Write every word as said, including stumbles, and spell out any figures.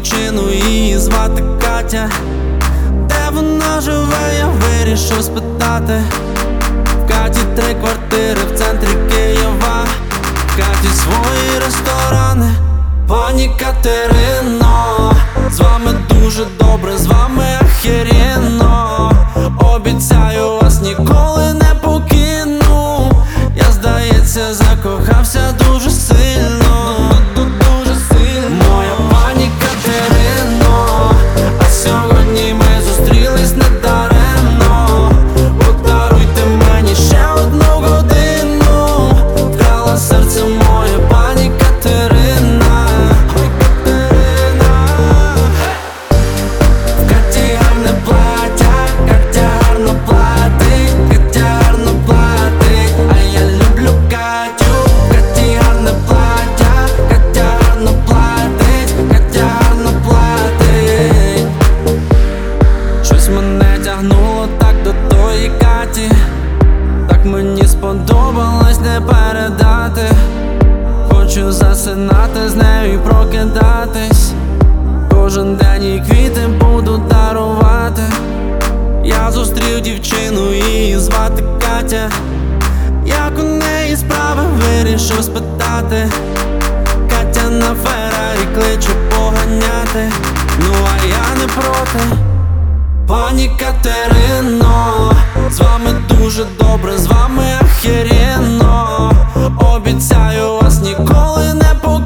дівчину, її звати Катя. Де вона живе, я вирішив спитати. В Каті три квартири в центрі Києва, в Каті свої ресторани. Пані Катерино, з вами дуже добре, з вами ахеренно. Обіцяю, вас ніколи не покину. Я, здається, закохався дуже сильно, дуже сильно. Моя пані Катерино, а сьогодні ми зустрілись недаремно. Подаруйте мені ще одну годину. Вкрала серце моє пані Катерина. Ой, Катерина. В Каті гарне плаття, Катя гарно платить, Катя гарно платить, а я люблю Катю. В Каті гарне плаття, Катя гарно платить, Катя гарно платить. Щось мене тягнуло так до тої Каті, так мені сподобалось не передати. Хочу засинати з нею і прокидатись. Кожен день їй квіти буду дарувати. Я зустрів дівчину, її звати Катя. Як у неї справи, вирішив спитати. Катя на Феррарі кличе поганяти, ну а я не проти. Пані Катерино, з вами дуже добре, з вами ахеренно. Обіцяю, вас ніколи не покину.